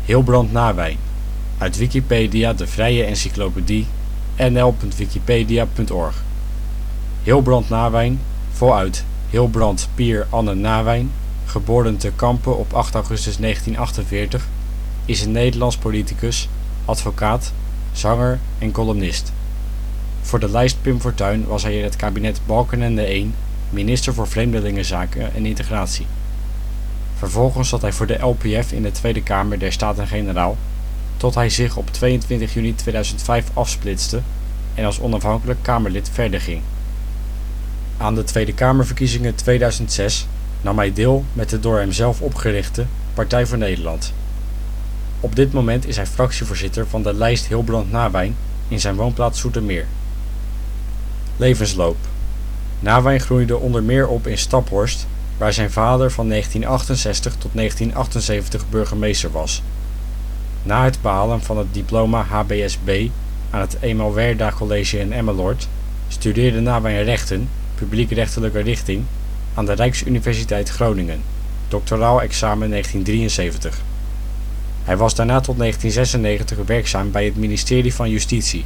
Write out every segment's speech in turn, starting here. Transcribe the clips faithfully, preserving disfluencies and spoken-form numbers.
Hilbrand Nawijn, uit Wikipedia, de vrije encyclopedie, n l punt wikipedia punt org. Hilbrand Nawijn, voluit Hilbrand Pier Anne Nawijn, geboren te Kampen op acht augustus negentien achtenveertig, is een Nederlands politicus, advocaat, zanger en columnist. Voor de lijst Pim Fortuyn was hij in het kabinet Balkenende één minister voor Vreemdelingenzaken en Integratie. Vervolgens zat hij voor de L P F in de Tweede Kamer der Staten-Generaal, tot hij zich op tweeëntwintig juni tweeduizend vijf afsplitste en als onafhankelijk Kamerlid verder ging. Aan de Tweede Kamerverkiezingen tweeduizend zes nam hij deel met de door hemzelf opgerichte Partij voor Nederland. Op dit moment is hij fractievoorzitter van de lijst Hilbrand Nawijn in zijn woonplaats Zoetermeer. Levensloop. Nawijn groeide onder meer op in Staphorst, waar zijn vader van negentien achtenzestig tot negentien achtenzeventig burgemeester was. Na het behalen van het diploma H B S B aan het Emalwerda College in Emmeloord studeerde Nawijn rechten, publiekrechtelijke richting, aan de Rijksuniversiteit Groningen, doctoraal examen negentien drieënzeventig. Hij was daarna tot negentien zesennegentig werkzaam bij het ministerie van Justitie.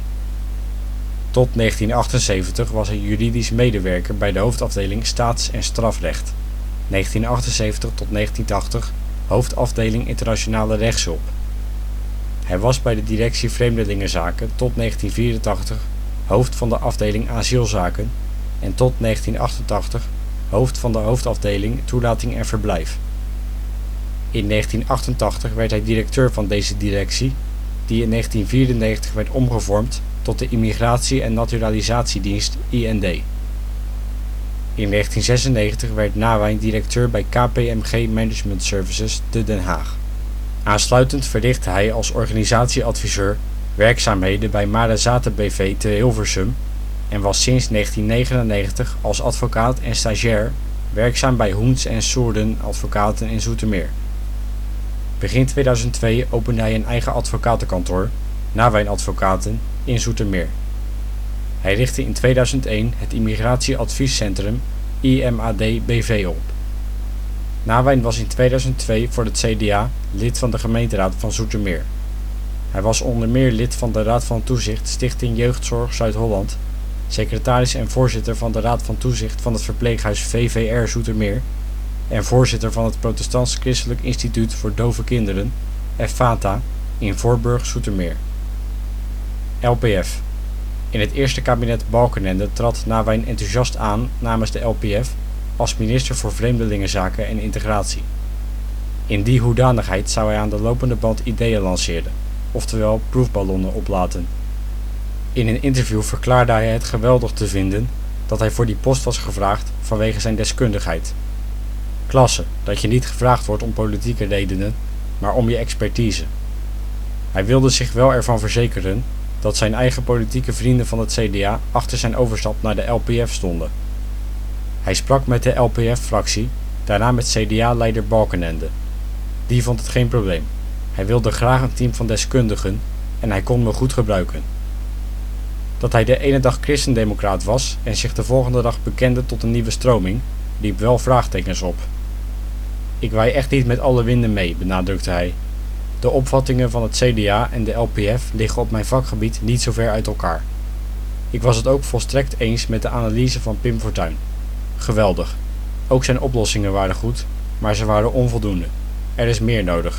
Tot negentien achtenzeventig was hij juridisch medewerker bij de hoofdafdeling Staats- en Strafrecht, negentien achtenzeventig tot negentien tachtig hoofdafdeling Internationale Rechtshulp. Hij was bij de directie Vreemdelingenzaken tot negentien vierentachtig hoofd van de afdeling Asielzaken en tot negentien achtentachtig hoofd van de hoofdafdeling Toelating en Verblijf. In negentien achtentachtig werd hij directeur van deze directie, die in negentien vierennegentig werd omgevormd tot de Immigratie- en Naturalisatiedienst I N D. In negentien zesennegentig werd Nawijn directeur bij K P M G Management Services te Den Haag. Aansluitend verrichtte hij als organisatieadviseur werkzaamheden bij Marezaten B V te Hilversum en was sinds negentien negenennegentig als advocaat en stagiair werkzaam bij Hoens en Soerden Advocaten in Zoetermeer. Begin tweeduizend twee opende hij een eigen advocatenkantoor, Nawijn Advocaten, in Zoetermeer. Hij richtte in tweeduizend één het Immigratieadviescentrum I M A D B V op. Nawijn was in tweeduizend twee voor het C D A lid van de gemeenteraad van Zoetermeer. Hij was onder meer lid van de Raad van Toezicht Stichting Jeugdzorg Zuid-Holland, secretaris en voorzitter van de Raad van Toezicht van het verpleeghuis V V R Zoetermeer en voorzitter van het Protestants Christelijk Instituut voor Dove Kinderen, EFFATA, in Voorburg Zoetermeer. L P F. In het eerste kabinet Balkenende trad Nawijn enthousiast aan namens de L P F als minister voor Vreemdelingenzaken en Integratie. In die hoedanigheid zou hij aan de lopende band ideeën lanceren, oftewel proefballonnen oplaten. In een interview verklaarde hij het geweldig te vinden dat hij voor die post was gevraagd vanwege zijn deskundigheid. Klasse, dat je niet gevraagd wordt om politieke redenen, maar om je expertise. Hij wilde zich wel ervan verzekeren dat zijn eigen politieke vrienden van het C D A achter zijn overstap naar de L P F stonden. Hij sprak met de L P F-fractie, daarna met C D A-leider Balkenende. Die vond het geen probleem. Hij wilde graag een team van deskundigen en hij kon me goed gebruiken. Dat hij de ene dag christendemocraat was en zich de volgende dag bekende tot een nieuwe stroming, liep wel vraagtekens op. Ik waai echt niet met alle winden mee, benadrukte hij. De opvattingen van het C D A en de L P F liggen op mijn vakgebied niet zo ver uit elkaar. Ik was het ook volstrekt eens met de analyse van Pim Fortuyn. Geweldig. Ook zijn oplossingen waren goed, maar ze waren onvoldoende. Er is meer nodig.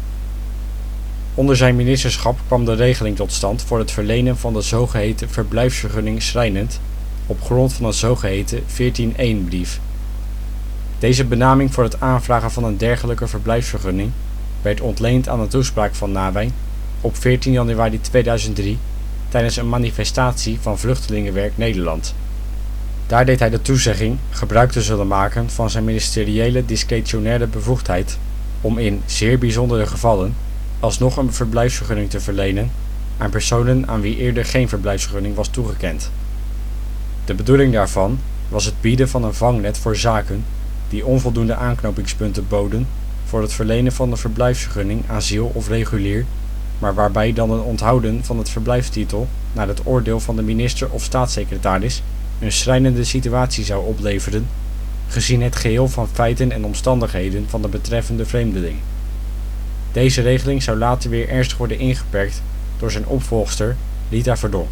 Onder zijn ministerschap kwam de regeling tot stand voor het verlenen van de zogeheten verblijfsvergunning schrijnend op grond van een zogeheten veertien één brief. Deze benaming voor het aanvragen van een dergelijke verblijfsvergunning werd ontleend aan een toespraak van Nawijn op veertien januari tweeduizend drie tijdens een manifestatie van Vluchtelingenwerk Nederland. Daar deed hij de toezegging gebruik te zullen maken van zijn ministeriële discretionaire bevoegdheid om in zeer bijzondere gevallen alsnog een verblijfsvergunning te verlenen aan personen aan wie eerder geen verblijfsvergunning was toegekend. De bedoeling daarvan was het bieden van een vangnet voor zaken die onvoldoende aanknopingspunten boden voor het verlenen van de verblijfsvergunning asiel of regulier, maar waarbij dan een onthouden van het verblijfstitel naar het oordeel van de minister of staatssecretaris een schrijnende situatie zou opleveren, gezien het geheel van feiten en omstandigheden van de betreffende vreemdeling. Deze regeling zou later weer ernstig worden ingeperkt door zijn opvolgster Rita Verdonk.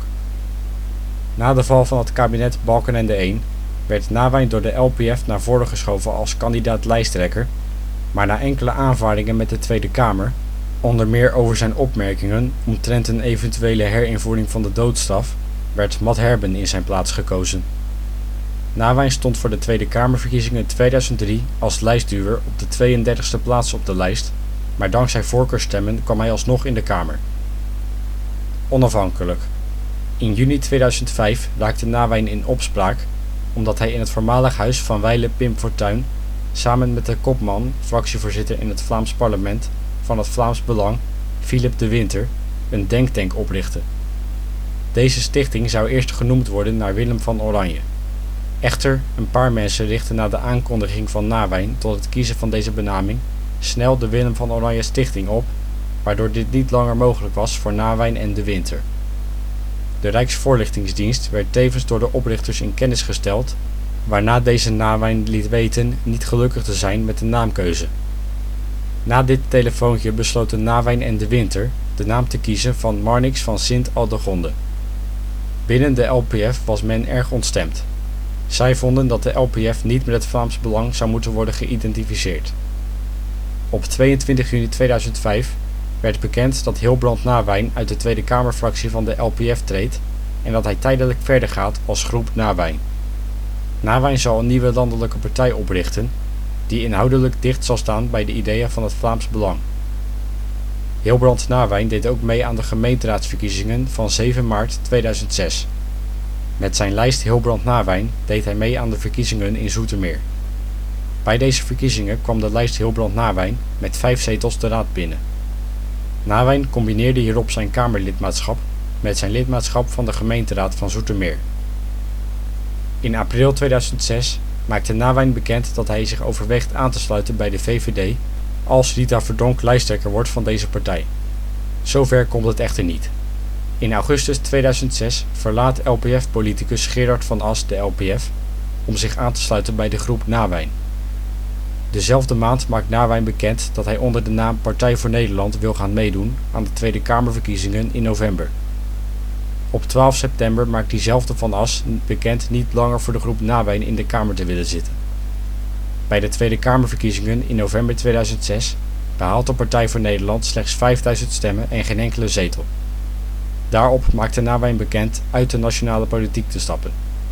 Na de val van het kabinet Balkenende één werd Nawijn door de L P F naar voren geschoven als kandidaat-lijsttrekker, maar na enkele aanvaringen met de Tweede Kamer, onder meer over zijn opmerkingen omtrent een eventuele herinvoering van de doodstraf, werd Matt Herben in zijn plaats gekozen. Nawijn stond voor de Tweede Kamerverkiezingen tweeduizend drie als lijstduwer op de tweeëndertigste plaats op de lijst, maar dankzij voorkeurstemmen kwam hij alsnog in de Kamer. Onafhankelijk. In juni tweeduizend vijf raakte Nawijn in opspraak omdat hij in het voormalig huis van wijle Pim Fortuyn samen met de kopman, fractievoorzitter in het Vlaams parlement van het Vlaams Belang, Philip de Winter, een denktank oprichtte. Deze stichting zou eerst genoemd worden naar Willem van Oranje. Echter, een paar mensen richtten na de aankondiging van Nawijn tot het kiezen van deze benaming snel de Willem van Oranje Stichting op, waardoor dit niet langer mogelijk was voor Nawijn en de Winter. De Rijksvoorlichtingsdienst werd tevens door de oprichters in kennis gesteld, waarna deze Nawijn liet weten niet gelukkig te zijn met de naamkeuze. Na dit telefoontje besloten Nawijn en de Winter de naam te kiezen van Marnix van Sint-Aldegonde. Binnen de L P F was men erg ontstemd. Zij vonden dat de L P F niet met het Vlaams Belang zou moeten worden geïdentificeerd. Op tweeëntwintig juni tweeduizend vijf werd bekend dat Hilbrand Nawijn uit de Tweede Kamerfractie van de L P F treedt en dat hij tijdelijk verder gaat als groep Nawijn. Nawijn zal een nieuwe landelijke partij oprichten, die inhoudelijk dicht zal staan bij de ideeën van het Vlaams Belang. Hilbrand Nawijn deed ook mee aan de gemeenteraadsverkiezingen van zeven maart tweeduizend zes. Met zijn lijst Hilbrand Nawijn deed hij mee aan de verkiezingen in Zoetermeer. Bij deze verkiezingen kwam de lijst Hilbrand Nawijn met vijf zetels de raad binnen. Nawijn combineerde hierop zijn Kamerlidmaatschap met zijn lidmaatschap van de gemeenteraad van Zoetermeer. In april tweeduizend zes maakte Nawijn bekend dat hij zich overweegt aan te sluiten bij de V V D als Rita Verdonk lijsttrekker wordt van deze partij. Zover komt het echter niet. In augustus tweeduizend zes verlaat L P F-politicus Gerard van As de L P F om zich aan te sluiten bij de groep Nawijn. Dezelfde maand maakt Nawijn bekend dat hij onder de naam Partij voor Nederland wil gaan meedoen aan de Tweede Kamerverkiezingen in november. Op twaalf september maakt diezelfde Van As bekend niet langer voor de groep Nawijn in de Kamer te willen zitten. Bij de Tweede Kamerverkiezingen in november tweeduizend zes behaalt de Partij voor Nederland slechts vijfduizend stemmen en geen enkele zetel. Daarop maakte Nawijn bekend uit de nationale politiek te stappen.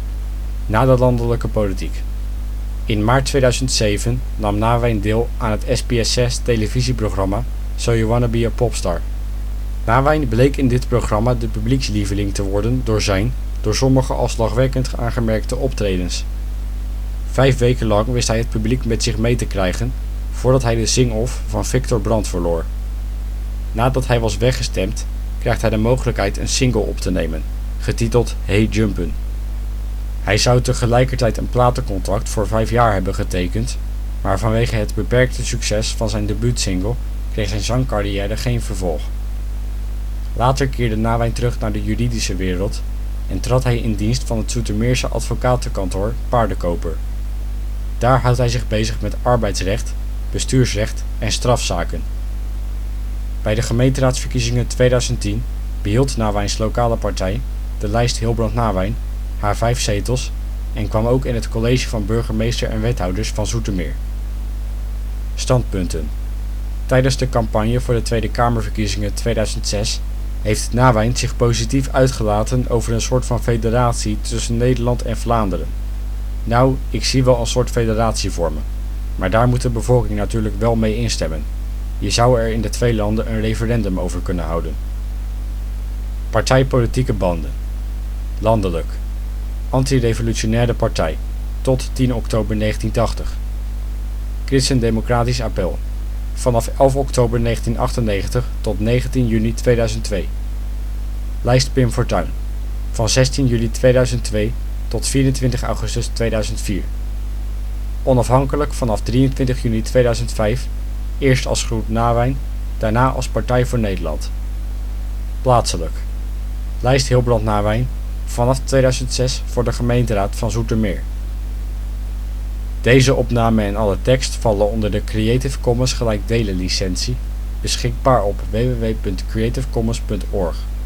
Na de landelijke politiek. In maart tweeduizend zeven nam Nawijn deel aan het S B S zes televisieprogramma So You Wanna Be a Popstar. Nawijn bleek in dit programma de publiekslieveling te worden door zijn, door sommigen als lachwekkend aangemerkte optredens. Vijf weken lang wist hij het publiek met zich mee te krijgen, voordat hij de sing-off van Victor Brandt verloor. Nadat hij was weggestemd, krijgt hij de mogelijkheid een single op te nemen, getiteld Hey Jumpin'. Hij zou tegelijkertijd een platencontract voor vijf jaar hebben getekend, maar vanwege het beperkte succes van zijn debuutsingle kreeg zijn zangcarrière geen vervolg. Later keerde Nawijn terug naar de juridische wereld en trad hij in dienst van het Zoetermeerse advocatenkantoor Paardenkoper. Daar houdt hij zich bezig met arbeidsrecht, bestuursrecht en strafzaken. Bij de gemeenteraadsverkiezingen tweeduizend tien behield Nawijns lokale partij, de lijst Hilbrand Nawijn, haar vijf zetels en kwam ook in het college van burgemeester en wethouders van Zoetermeer. Standpunten. Tijdens de campagne voor de Tweede Kamerverkiezingen tweeduizend zes heeft Nawijn zich positief uitgelaten over een soort van federatie tussen Nederland en Vlaanderen. Nou, ik zie wel een soort federatie vormen, maar daar moet de bevolking natuurlijk wel mee instemmen. Je zou er in de twee landen een referendum over kunnen houden. Partijpolitieke banden. Landelijk. Anti-revolutionaire partij. Tot tien oktober negentien tachtig. Christen-Democratisch Appel. Vanaf elf oktober negentien achtennegentig tot negentien juni tweeduizend twee. Lijst Pim Fortuyn. Van zestien juli tweeduizend twee tot vierentwintig augustus tweeduizend vier. Onafhankelijk vanaf drieëntwintig juni tweeduizend vijf, eerst als groep Nawijn, daarna als Partij voor Nederland. Plaatselijk. Lijst Hilbrand Nawijn, vanaf tweeduizend zes voor de gemeenteraad van Zoetermeer. Deze opname en alle tekst vallen onder de Creative Commons gelijkdelen licentie beschikbaar op w w w punt creative commons punt org.